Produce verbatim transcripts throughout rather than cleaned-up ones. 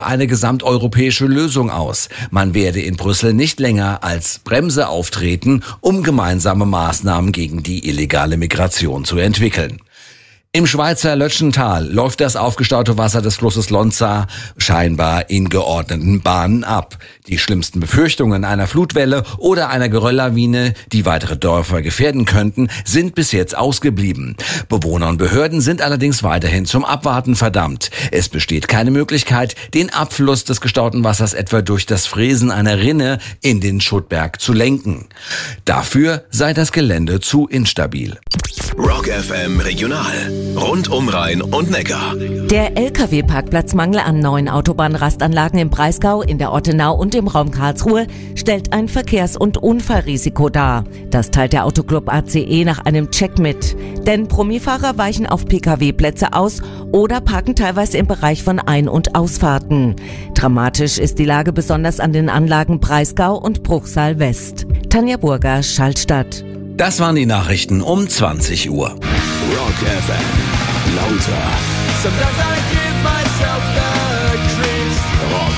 eine gesamteuropäische Lösung aus. Man werde in Brüssel nicht länger als Bremse auftreten, um gemeinsame Maßnahmen gegen die illegale Migration zu entwickeln. Im Schweizer Lötschental läuft das aufgestaute Wasser des Flusses Lonza scheinbar in geordneten Bahnen ab. Die schlimmsten Befürchtungen einer Flutwelle oder einer Gerölllawine, die weitere Dörfer gefährden könnten, sind bis jetzt ausgeblieben. Bewohner und Behörden sind allerdings weiterhin zum Abwarten verdammt. Es besteht keine Möglichkeit, den Abfluss des gestauten Wassers etwa durch das Fräsen einer Rinne in den Schuttberg zu lenken. Dafür sei das Gelände zu instabil. Rock F M Regional. Rund um Rhein und Neckar. Der L K W-Parkplatzmangel an neuen Autobahnrastanlagen im Breisgau, in der Ortenau und im Raum Karlsruhe stellt ein Verkehrs- und Unfallrisiko dar. Das teilt der Autoclub A C E nach einem Check mit. Denn Promifahrer weichen auf P K W-Plätze aus oder parken teilweise im Bereich von Ein- und Ausfahrten. Dramatisch ist die Lage besonders an den Anlagen Breisgau und Bruchsal West. Tanja Burger, Schallstadt. Das waren die Nachrichten um zwanzig Uhr. Rock F M. Lauter. Sometimes I give myself the creeps. Rock.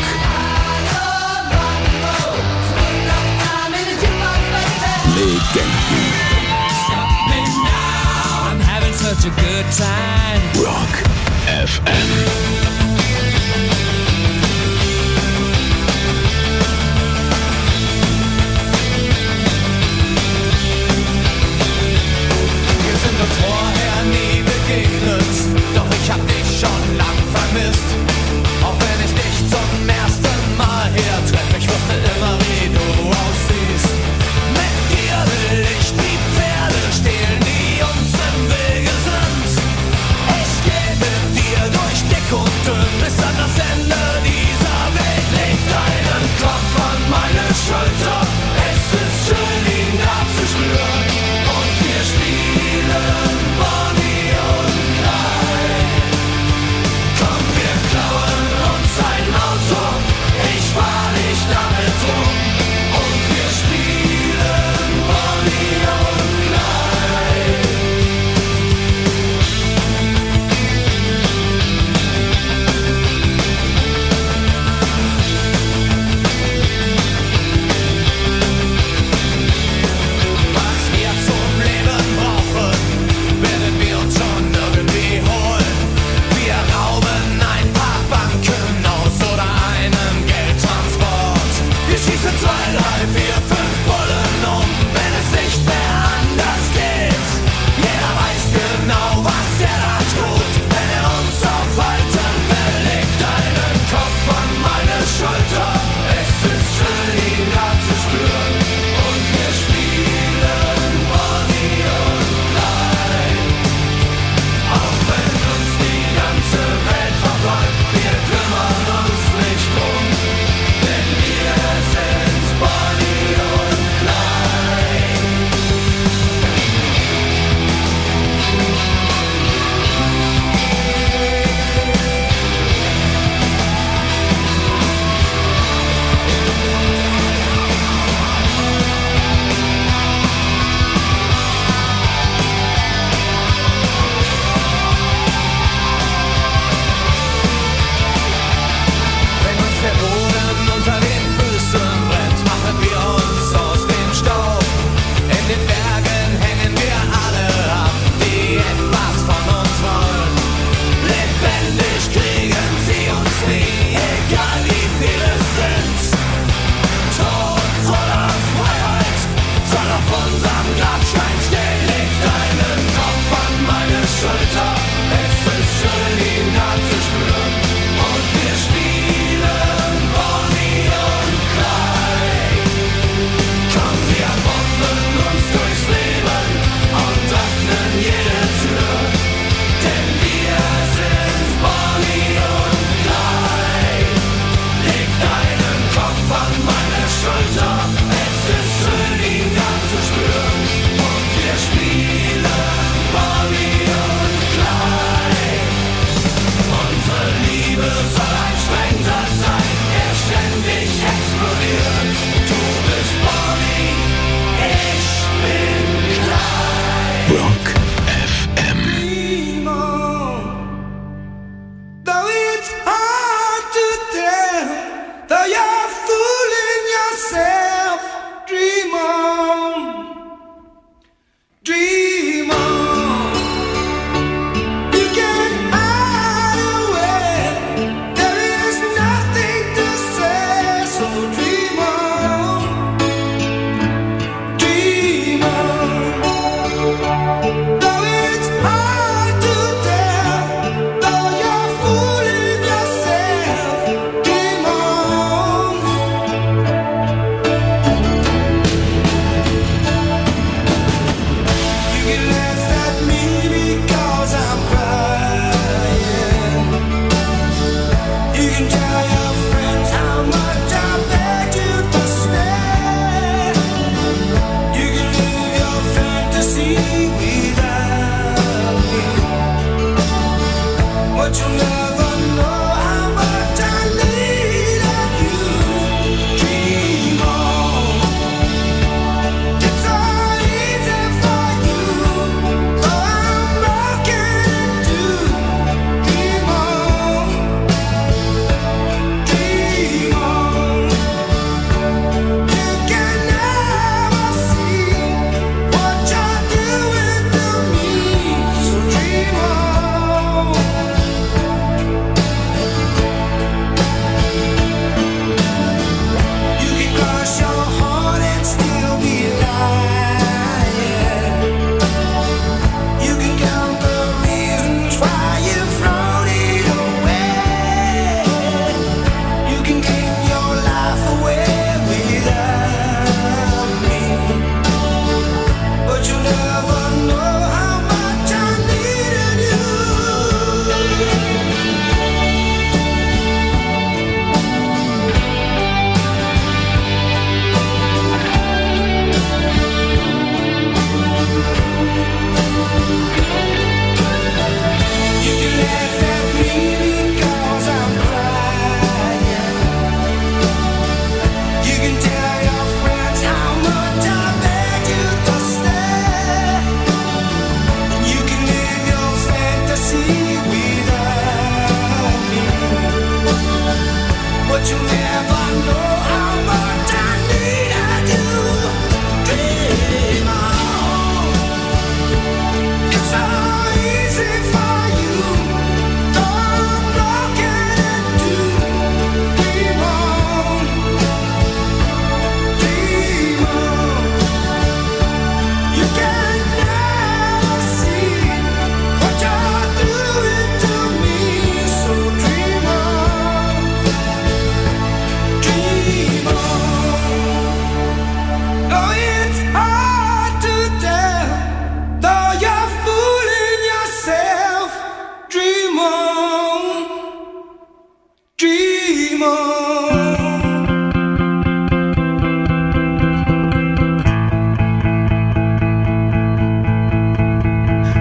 Legenden. I'm having such a good time. Rock F M. Vorher nie begegnet, doch ich hab dich schon lang vermisst. Auch wenn ich dich zum ersten Mal hier treffe, ich wusste immer, wie du aussiehst. Mit dir will ich die Pferde stehlen, die uns im Wege sind. Ich gebe dir durch dick und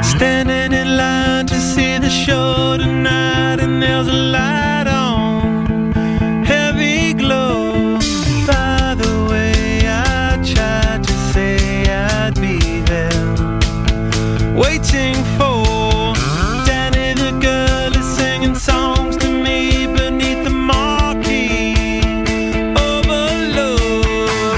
Standing in line to see the show tonight, and there's a light on, heavy glow. By the way, I tried to say I'd be there, waiting for Danny the girl is singing songs to me beneath the marquee. Overload.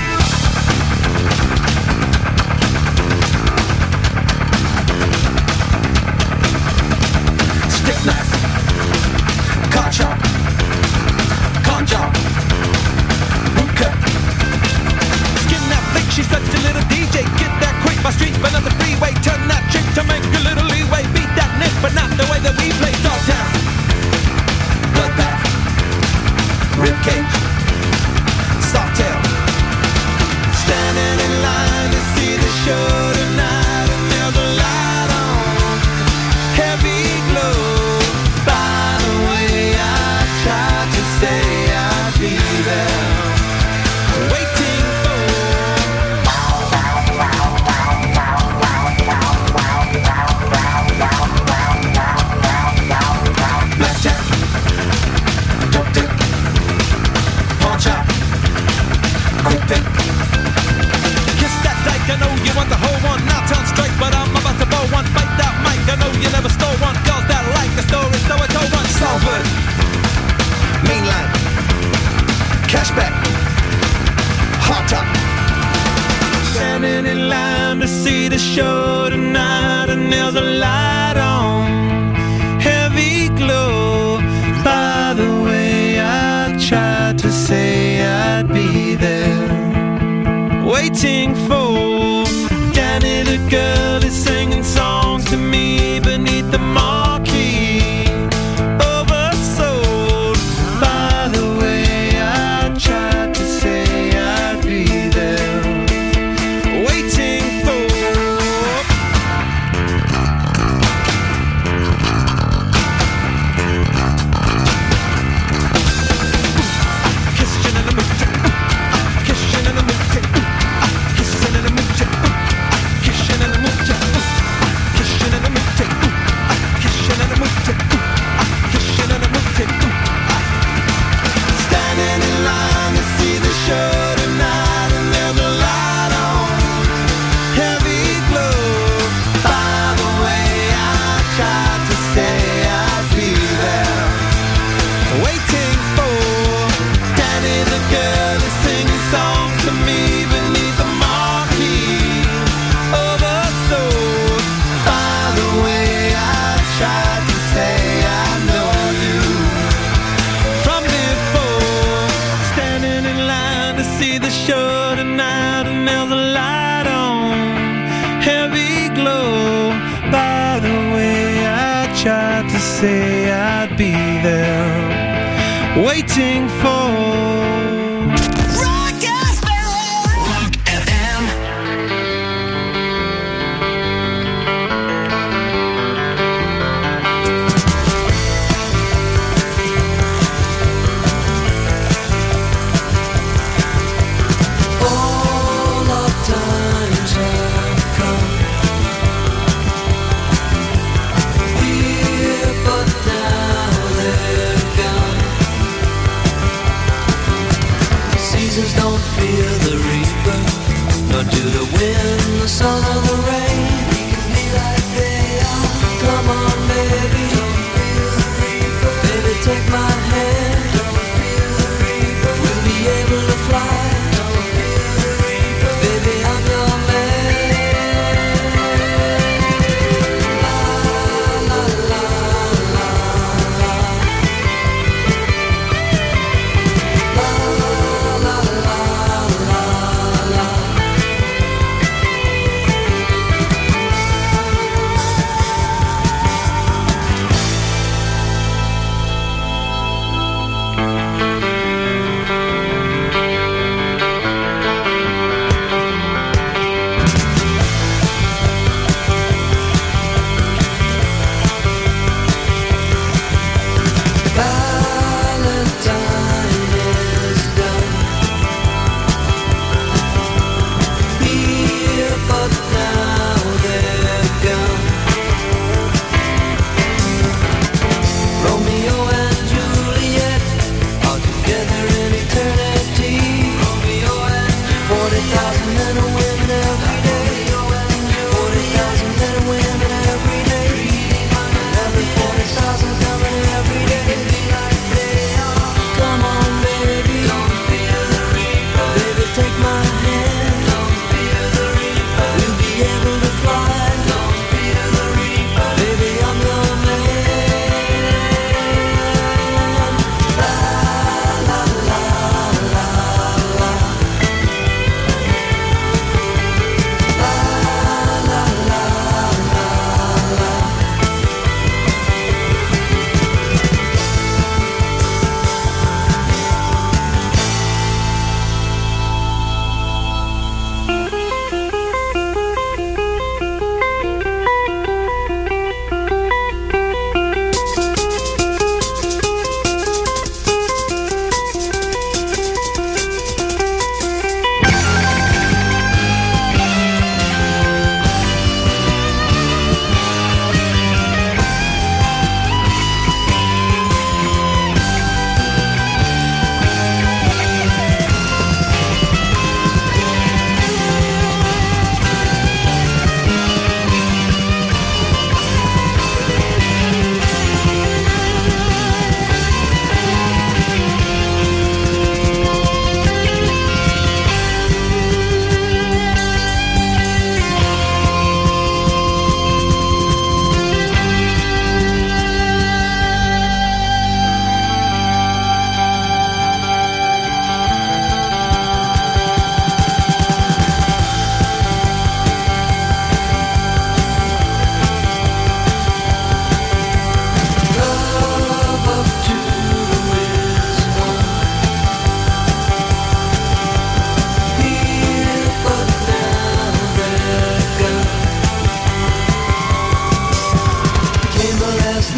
Stick knife, car chop, car chop, hookah. Skin that flick, she's such a little D J. Get that quick, my street, but not the freeway. Turn that trick to make a little leeway. Beat that nick, but not the way that we play. Dogtown, bloodbath, ribcage, softail. Standing in line to see the show tonight, and there's a light on, heavy glow. By the way, I tried to say I'd be there, waiting for blackjack, dope dick, pawn shop, quick pick. Kiss that dyke, I know you want the whole one. Now turn straight, but I'm about to bow one. Bite that mic, I know you never stole one. Girls that like the story, so I told one. Salford, mainline, cashback, hot top. Standing in line to see the show tonight, and there's a light on, heavy glow. By the way, I tried to say I'd be there, waiting for Danny the girl is singing songs to me beneath the marquee. Oversold. By the way, I tried to say I'd be there, waiting for kissing in the mood, kissing in the mood, kissing in the mood, kissing in the mood, kissing in the mood, kissing in the mood, kissing in the mood. Standing in line to see the show tonight, and there's a light on, heavy glow. By the way, I tried to say I'd be there, waiting for Danny the girl is singing songs to me beneath the marquee. Oversold. By the way, I tried to say I know you from before. Standing in line to see the show tonight, and there's a light on, heavy glow. By the way, I tried to say I'd be there, waiting for Rock F M. Rock F M. All of times have come here, but now they're gone.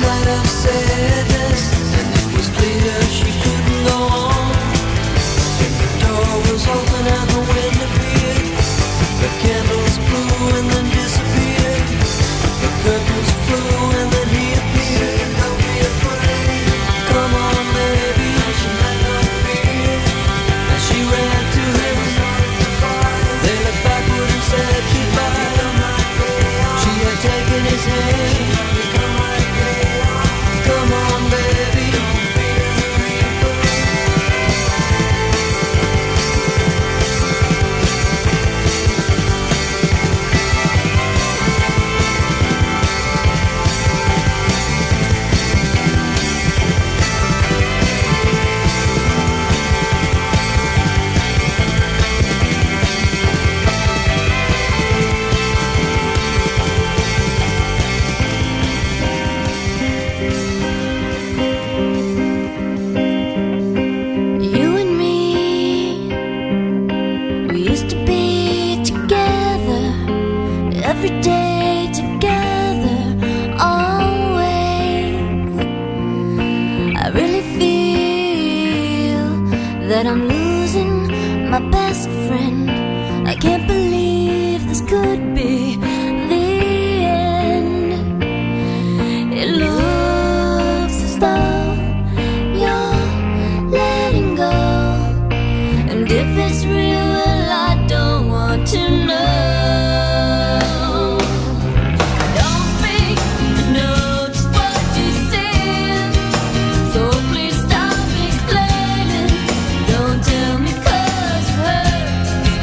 light of sadness, and it was clear she couldn't go on. And the door was open and the wind appeared. The candles blew and then disappeared. The curtains flew and then he appeared. Don't be afraid, come on baby, she had no fear. And she ran to him, they looked backward and said goodbye. She had taken his hand. Come on baby, don't fear the reaper. You and me, we used to be together, every day together, always. I really feel that I'm losing my best friend. I can't believe this could be the end. It looks as though you're letting go, and if it's real, well, I don't want to know. Don't speak, I know just what you said, so please stop explaining. Don't tell me 'cause it hurts.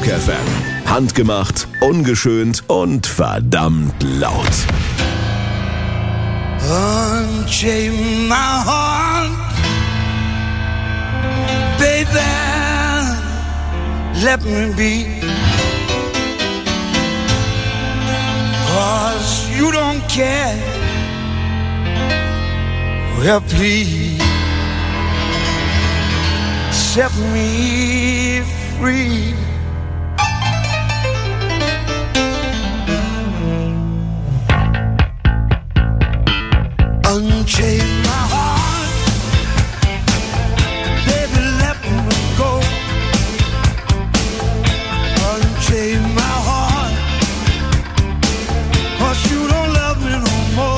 Rock F M. Handgemacht, ungeschönt und verdammt laut. Unchain my heart, baby, let me be. 'Cause you don't care, well please set me free. Unchain my heart, baby, let me go. Unchain my heart, 'cause you don't love me no more.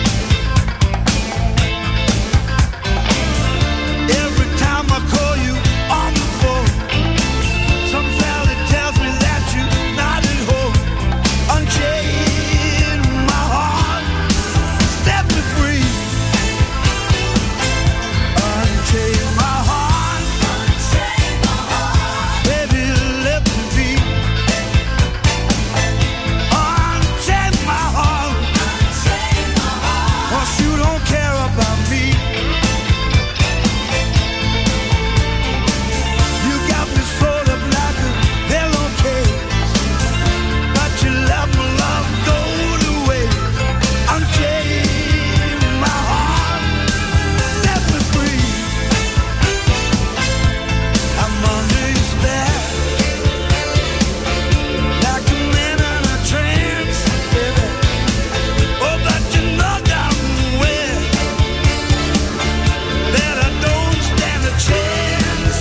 Every time I call you on the phone, some fella tells me that you're not at home. Unchain my heart, set me free. Unchain my heart, baby, let me be. Unchain my heart, 'cause you don't care about me. You got me sold up like a pillowcase, but you let my love go to waste. Unchain my heart, set me free. I'm under your spell, like a man in a trance, baby. Oh, but you know damn well that I don't stand a chance.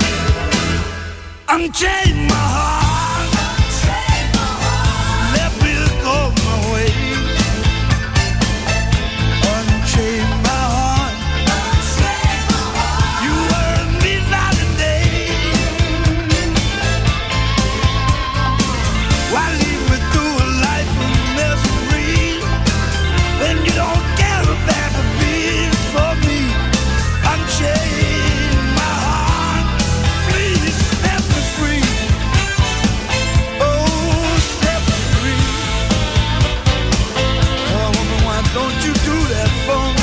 Unchain my heart, let me go my way. Unchain my heart, you were me night and day. Why leave me through a life of misery when you don't care about the being for me? Unchain my heart, please set me free. Oh, set me free. Oh, woman, why don't you do that for me?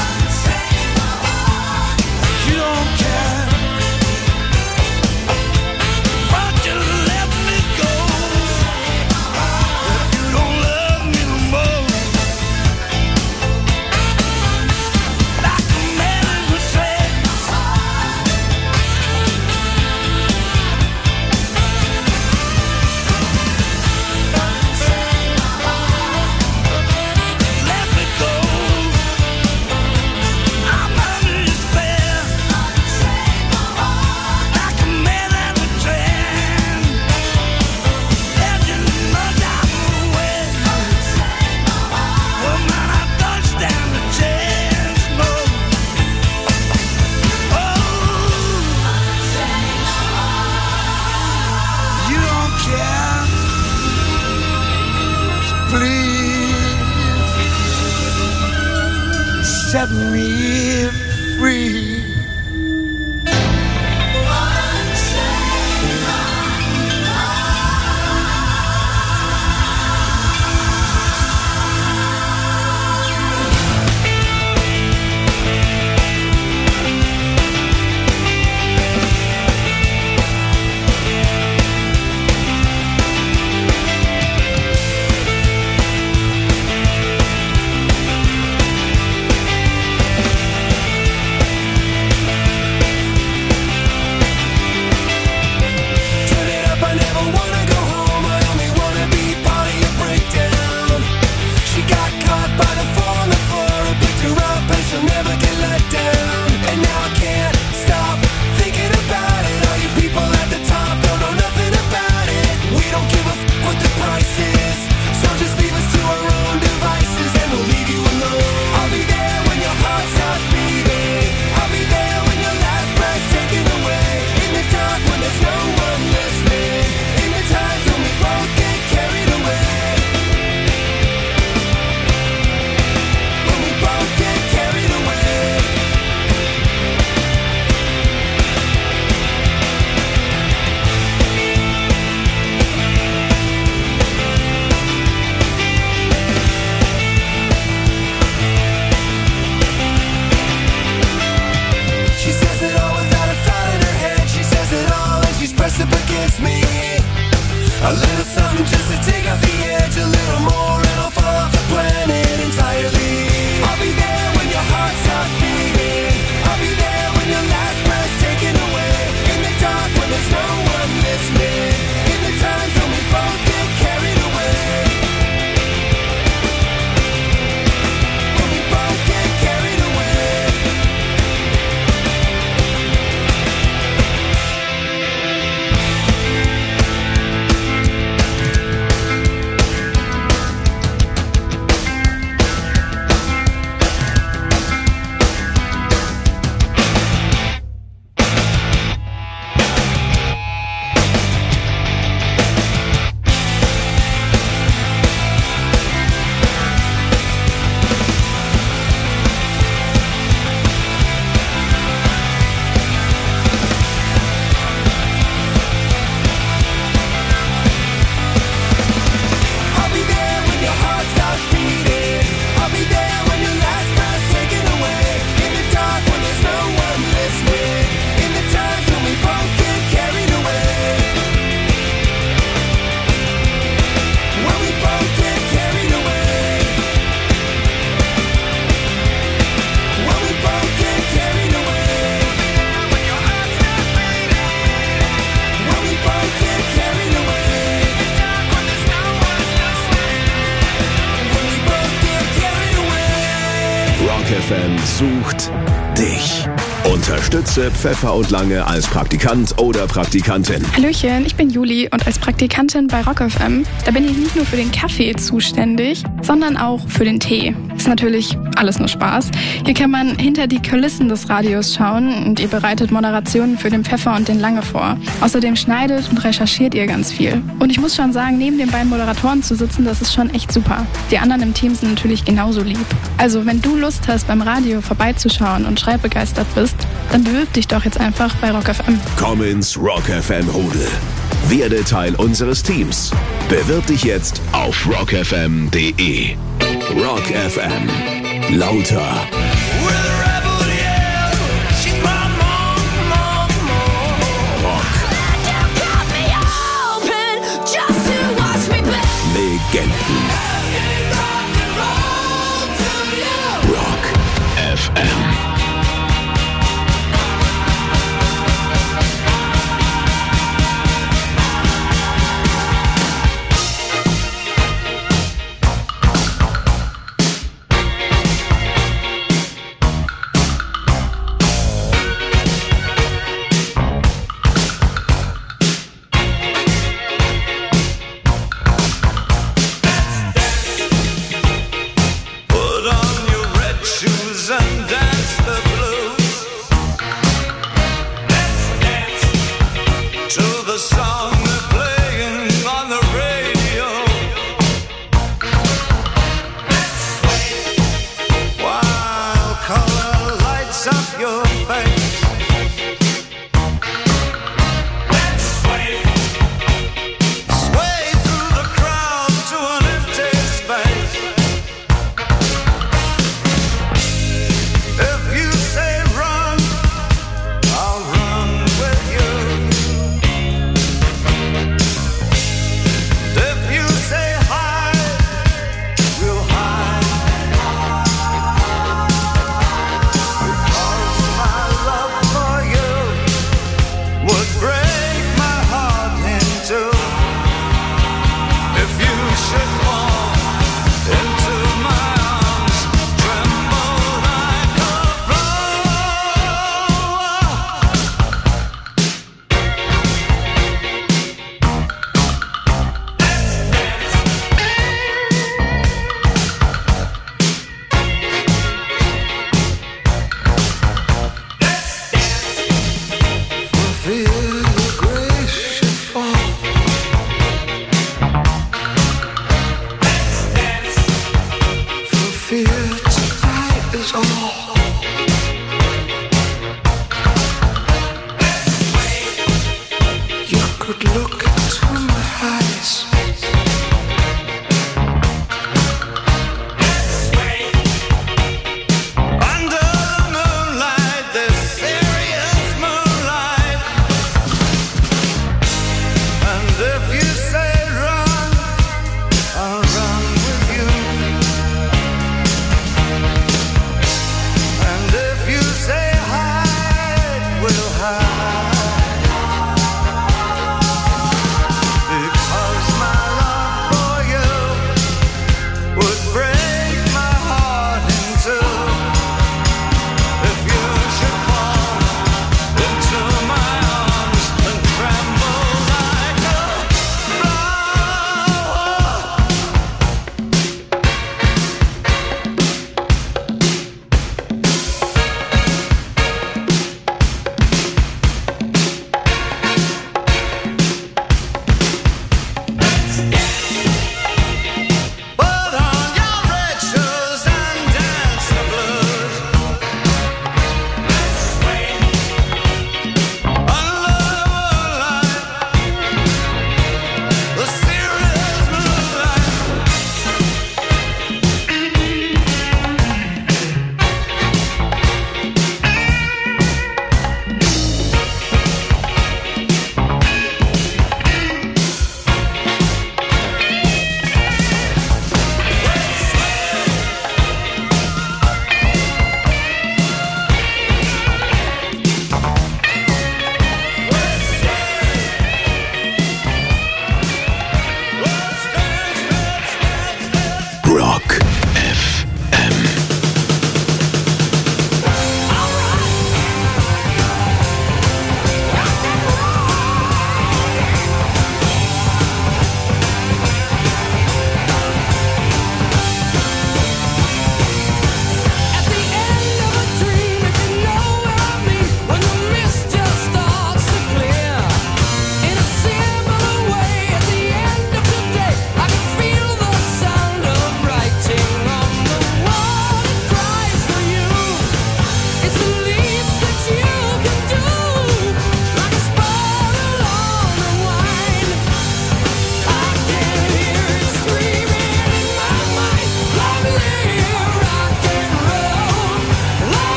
You don't care. Why don't you let me go? If you don't love me no more. Like a man in a trance. Let me go. I'm under your spell. Like a man in a trance. There's no doubt away. Oh man, I don't stand a chance, no. Oh, you don't care. Please set me free. F M sucht dich. Unterstütze Pfeffer und Lange als Praktikant oder Praktikantin. Hallöchen, ich bin Juli und als Praktikantin bei Rock F M, da bin ich nicht nur für den Kaffee zuständig, sondern auch für den Tee. Ist natürlich alles nur Spaß. Hier kann man hinter die Kulissen des Radios schauen und ihr bereitet Moderationen für den Pfeffer und den Lange vor. Außerdem schneidet und recherchiert ihr ganz viel. Und ich muss schon sagen, neben den beiden Moderatoren zu sitzen, das ist schon echt super. Die anderen im Team sind natürlich genauso lieb. Also wenn du Lust hast, beim Radio vorbeizuschauen und schreibbegeistert bist, dann bewirb dich doch jetzt einfach bei Rock F M. Komm ins Rock F M Rudel. Werde Teil unseres Teams. Bewirb dich jetzt auf rock f m punkt d e. Rock F M. Lauter. Legenden. Rock F M.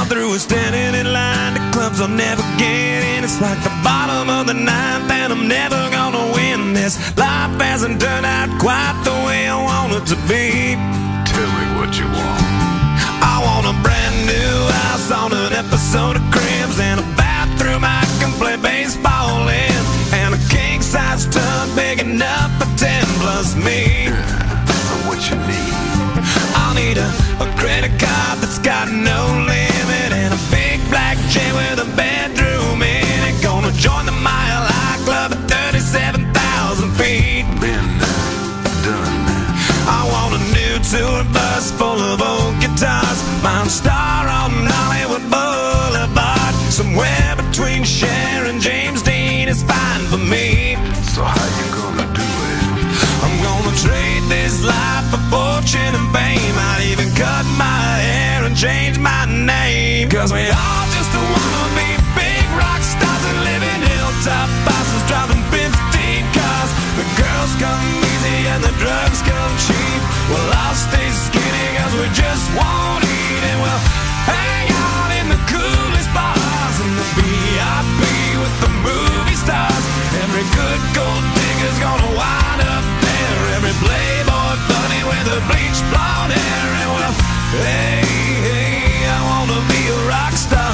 gone through is standing in line to clubs I'll never get in. It's like the bottom of the ninth and I'm never gonna win this. Life hasn't turned out quite the way I want it to be. Tell me what you want. I want a brand new house on an episode of Cribs and a bathroom I can play baseball in, and a king-size tub big enough for ten plus me. Yeah, what you need? I'll need a, a credit card that's got no limit, and a big black jet with a bedroom in it. Gonna join the Mile High Club at thirty-seven thousand feet. Been done. I want a new tour bus full of old guitars, Mount Star on Hollywood Boulevard. Somewhere between Cher and James Dean is fine for me. So how you gonna do it? I'm gonna trade this life for fortune and fame. I'd even cut my hair and change my name. Cause we all just wanna be big rock stars and live in hilltop bosses driving fifteen cars. The girls come easy and the drugs come cheap. Well, I'll stay skinny cause we just won't eat, and we'll hang out in the coolest bars in the V I P with the movie stars. Every good gold digger's gonna wind up there. Every playboy bunny with the bleached blonde hair. And well, hey, hey, I wanna be a rock star.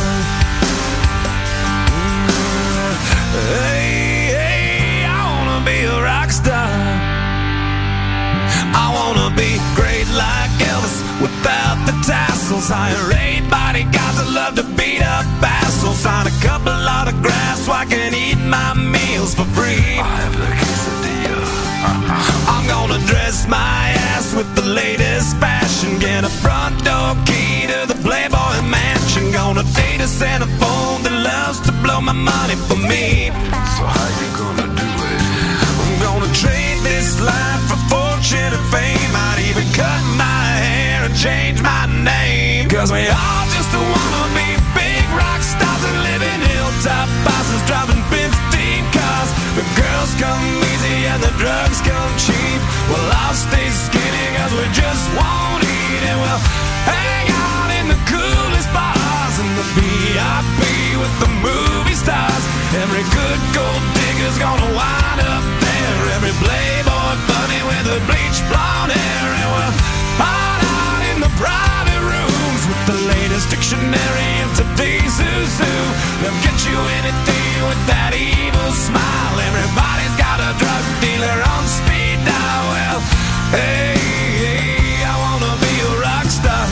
Hey, hey, I wanna be a rock star. I wanna be great like Elvis without the tassels. Hire eight bodyguards that love to beat up assholes. Sign a couple autographs so I can eat my meals for free. I have the quesadilla. I'm gonna dress my ass with the latest fashion. Get a front door key to the Playboy Mansion. Gonna date a centerfold that loves to blow my money for me. So how you gonna do it? I'm gonna trade this life for fortune and fame. I'd even cut my hair and change my name. Cause we all just wanna be big rock stars and live in hilltop bosses driving fifteen cars. The girls come easy and the drugs come cheap. Well, I'll stay skinny cause we just won't eat, and we'll hang out in the coolest bars in the V I P with the movie stars. Every good gold digger's gonna wind up there. Every playboy bunny with a bleached blonde hair. And we'll hide out in the private rooms with the latest dictionary of today's who's who. They'll get you anything with that evil smile. Everybody's got a drug dealer on speed dial. Well, hey, hey, I wanna be a rock star.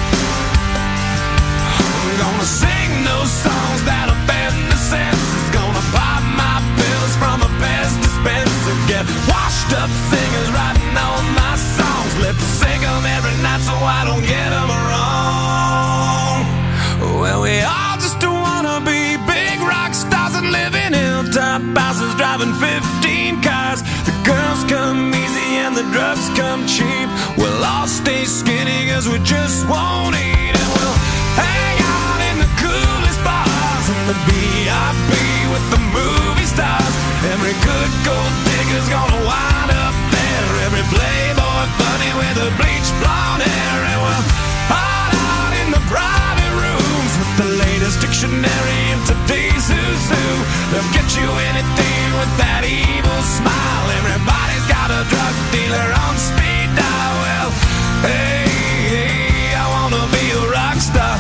I'm gonna sing those songs that offend the senses. Gonna pop my pills from a Pez dispenser. Get washed up singers writing all my songs. Lip sync them every night so I don't get them wrong. Well, we all just wanna be big rock stars and live in hilltop houses driving fifteen cars. The girls come easy and the drugs come cheap. We'll all stay skinny cause we just won't eat, and we'll hang out in the coolest bars in the V I P with the movie stars. Every good gold digger's gonna wind up there. Every playboy bunny with a bleached blonde hair. And we'll hide out in the private rooms with the latest dictionary of today's who's who. They'll get you anything with that evil smile. Everybody's got a drug dealer on speed dial. Well, hey, hey, I wanna be a rock star.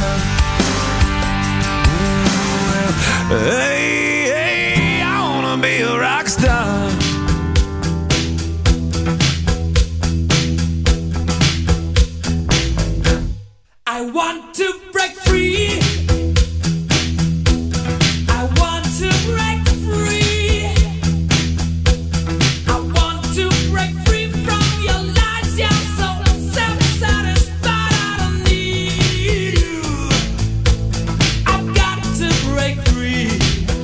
Hey, hey, I wanna be a rock star. I want to break free. I want to break free. I want to break free from your lies. You're so self-satisfied. I don't need you. I've got to break free.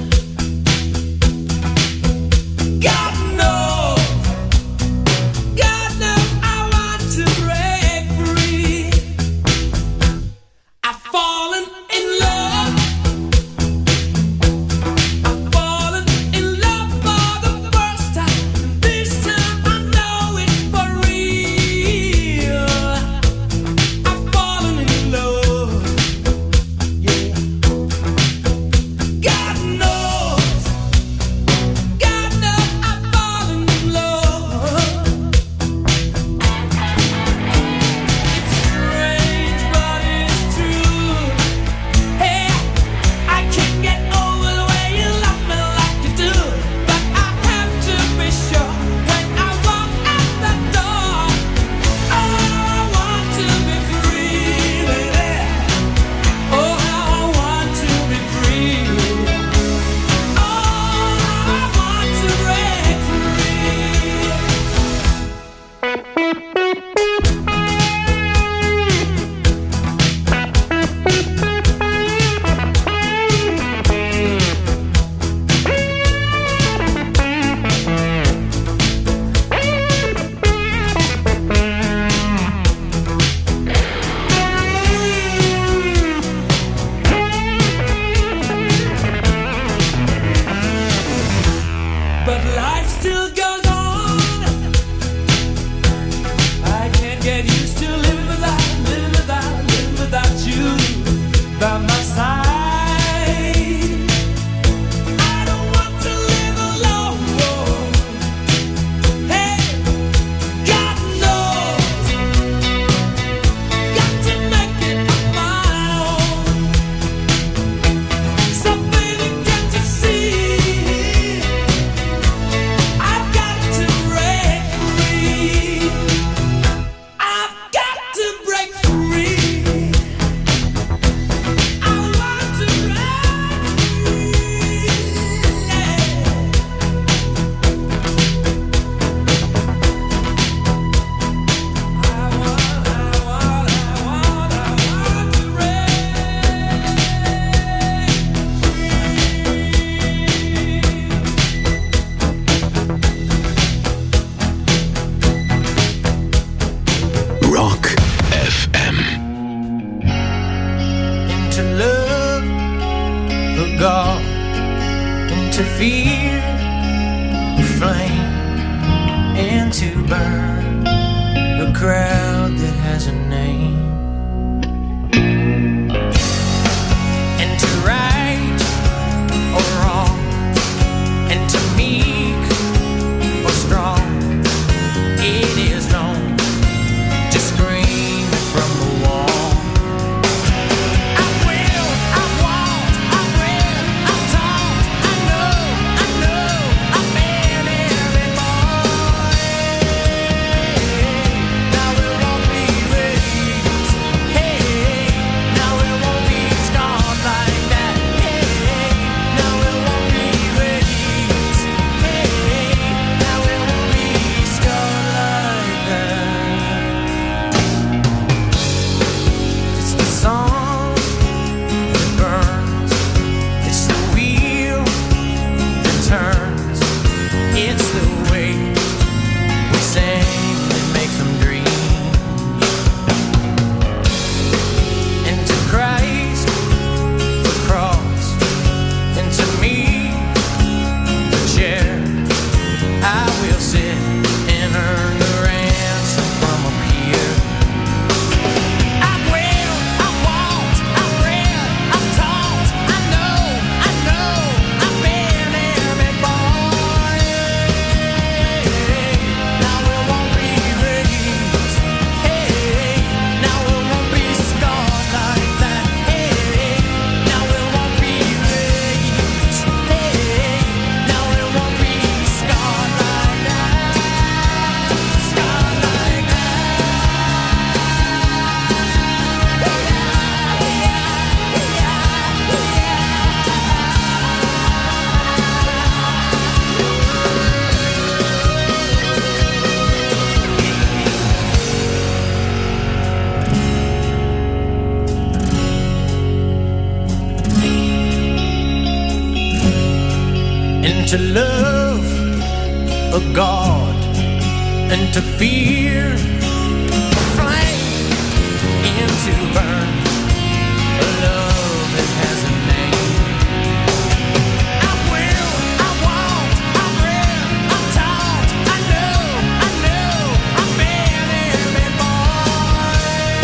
my side. I don't want to live alone. Hey, God knows, got to make it on my own. So baby, can't you see? I've got to break free. I've got to break free. I want to break free. I want, I want, I want, I want to Rock F M. Into love of God, into fear of flame, and to burn a crowd that has a name, and to right or wrong, and to meek or strong. It is known to scream from the wall. I will, I won't, I've read, I've taught, I know, I know, I've been every boy. Now it won't be raped. Hey, now it won't be scarred like that. Hey, now it won't be raped. Hey, now it won't be scarred like that. It's the song that burns. It's the wheel that turns. It's the way we sing that makes them dream. Into Christ, the cross, into me, the chair. I will sit and earn the ransom from up here. I will, I won't, I've read, I've taught, I know, I know, I've been every boy. Now it won't be raped. Hey, now it won't be scarred like that. Hey, now it won't be raped. Hey, now it won't be scarred like that. Scarred like that. And to love a God, and to fear a flame, and to burn a love that has a name. I will, I won't, I've read, I've taught, I know, I know, I've been every boy.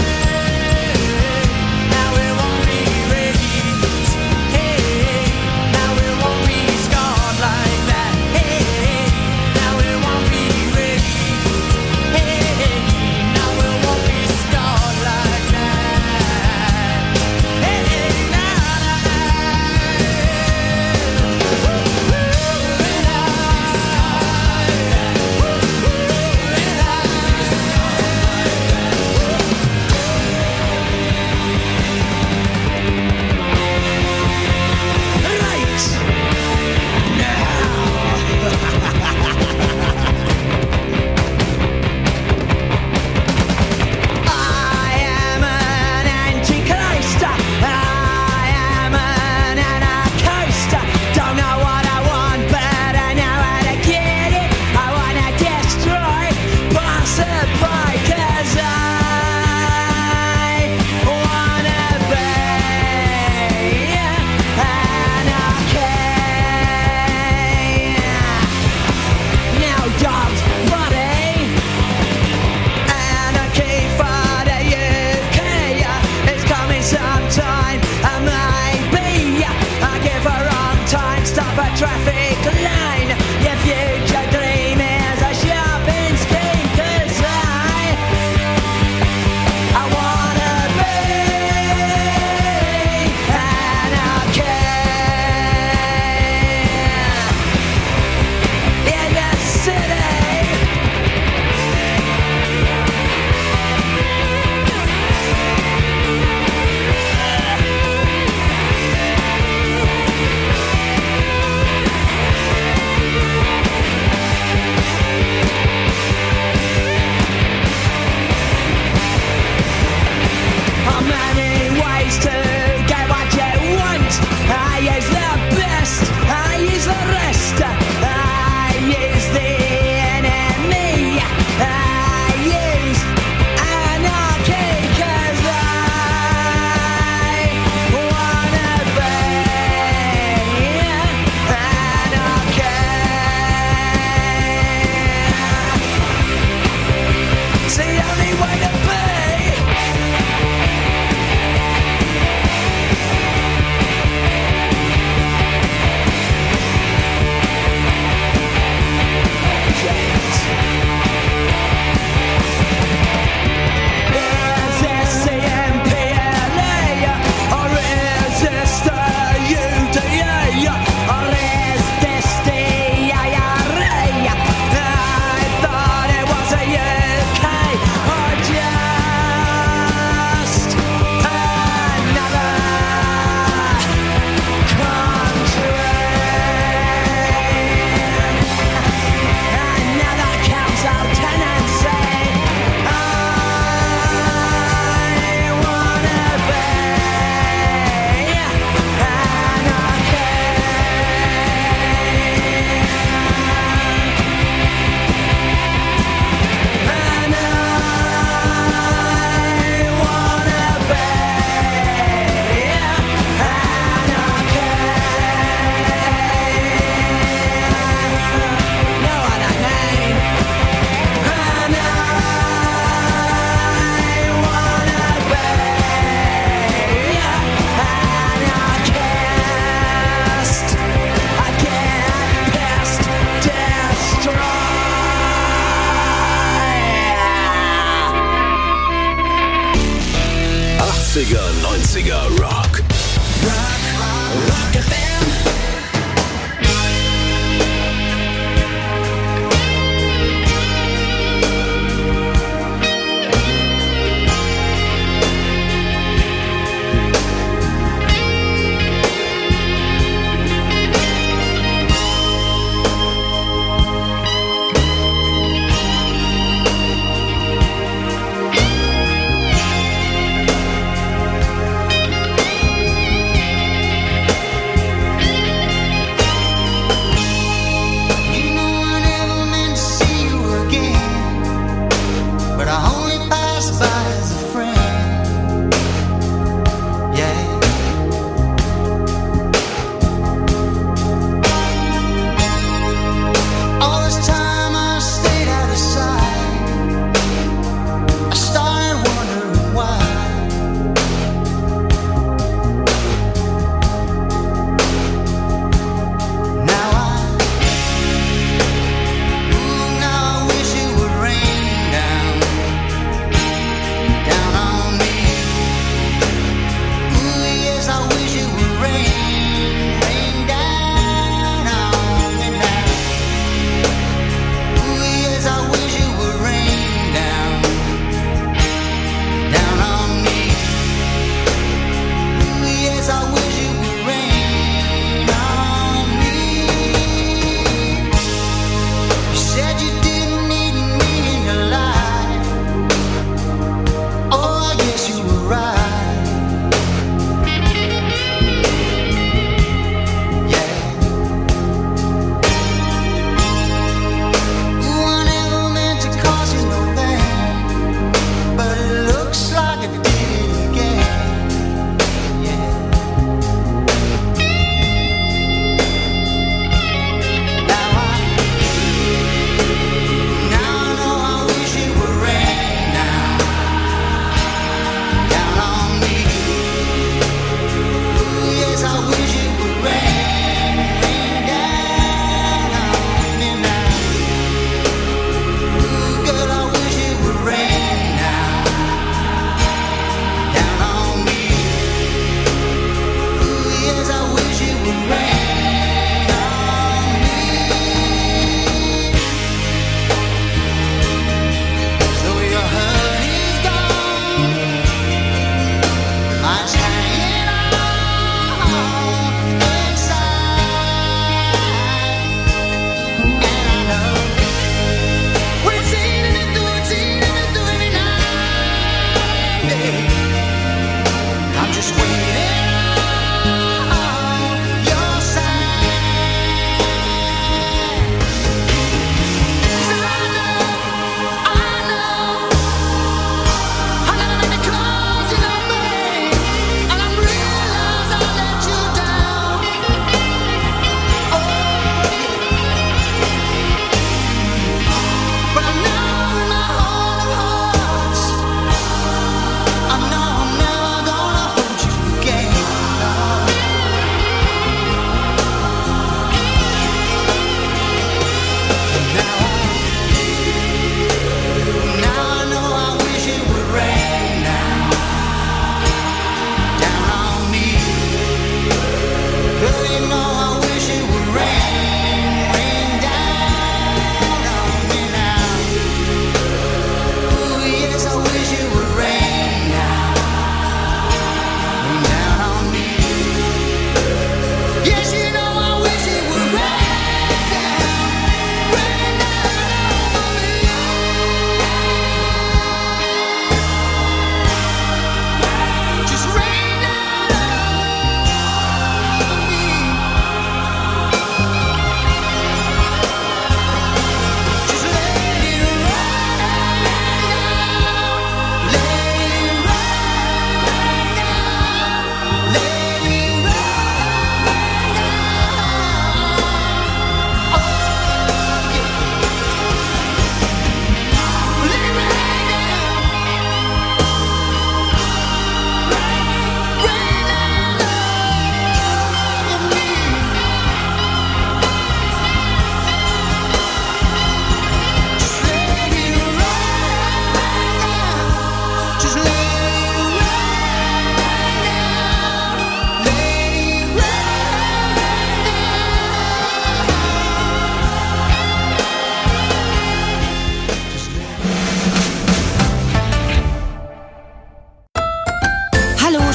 Now it won't be raped. Hey, now it won't be scarred like that. Hey, now it won't be raped. Hey, now it won't be scarred like that.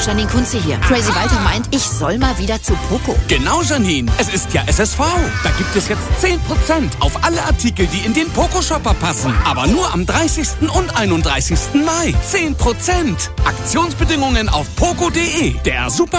Janine Kunze hier. Crazy Walter meint, ich soll mal wieder zu Poco. Genau, Janine. Es ist ja S S V. Da gibt es jetzt zehn Prozent auf alle Artikel, die in den Poco-Shopper passen. Aber nur am dreißigsten und einunddreißigsten Mai. zehn Prozent. Aktionsbedingungen auf poco punkt de. Der Super